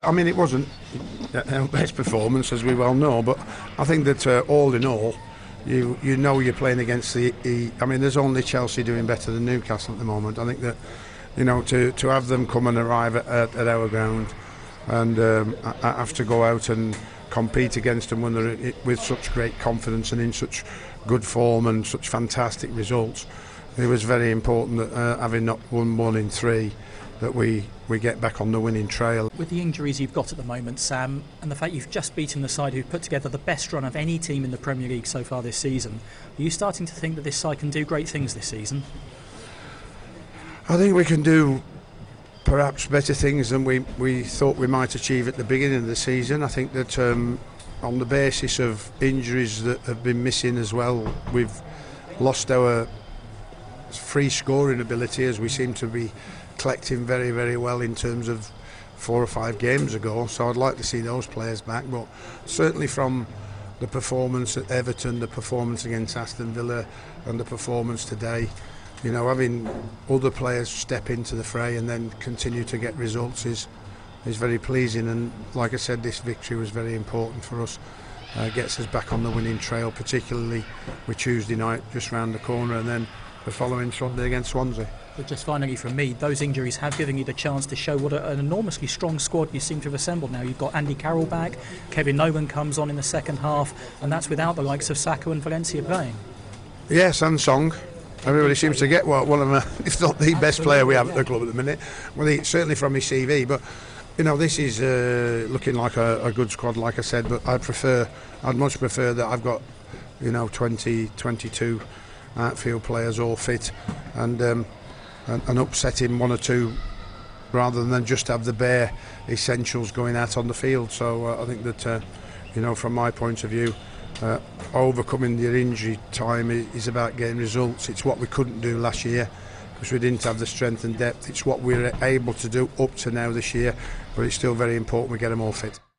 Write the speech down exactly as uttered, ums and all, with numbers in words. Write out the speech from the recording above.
I mean, it wasn't our best performance, as we well know, but I think that uh, all in all, you you know you're playing against the, the. I mean, there's only Chelsea doing better than Newcastle at the moment. I think that, you know, to, to have them come and arrive at, at, at our ground and um, I, I have to go out and compete against them when they're with such great confidence and in such good form and such fantastic results. It was very important that uh, having not won one in three, that we, we get back on the winning trail. With the injuries you've got at the moment, Sam, and the fact you've just beaten the side who've put together the best run of any team in the Premier League so far this season, are you starting to think that this side can do great things this season? I think we can do perhaps better things than we, we thought we might achieve at the beginning of the season. I think that um, on the basis of injuries that have been missing as well, we've lost our free scoring ability, as we seem to be collecting very, very well in terms of four or five games ago. So I'd like to see those players back, but certainly from the performance at Everton, the performance against Aston Villa and the performance today, you know, having other players step into the fray and then continue to get results is is very pleasing. And like I said, this victory was very important for us. Uh, gets us back on the winning trail, particularly with Tuesday night just round the corner and then the following Sunday against Swansea. But just finally from me, those injuries have given you the chance to show what a, an enormously strong squad you seem to have assembled now. You've got Andy Carroll back, Kevin Nolan comes on in the second half, and that's without the likes of Saka and Valencia playing. Yes, and Song. Everybody seems to get what one of them, if not the best player we have at the club at the minute. Well, he, certainly from his C V, but you know, this is uh, looking like a, a good squad, like I said. But I prefer, I'd much prefer that I've got, you know, twenty, twenty-two outfield players all fit, and um, and, and upsetting one or two, rather than just have the bare essentials going out on the field. So uh, I think that, uh, you know, from my point of view, uh, overcoming your injury time is about getting results. It's what we couldn't do last year because we didn't have the strength and depth. It's what we're able to do up to now this year, but it's still very important we get them all fit.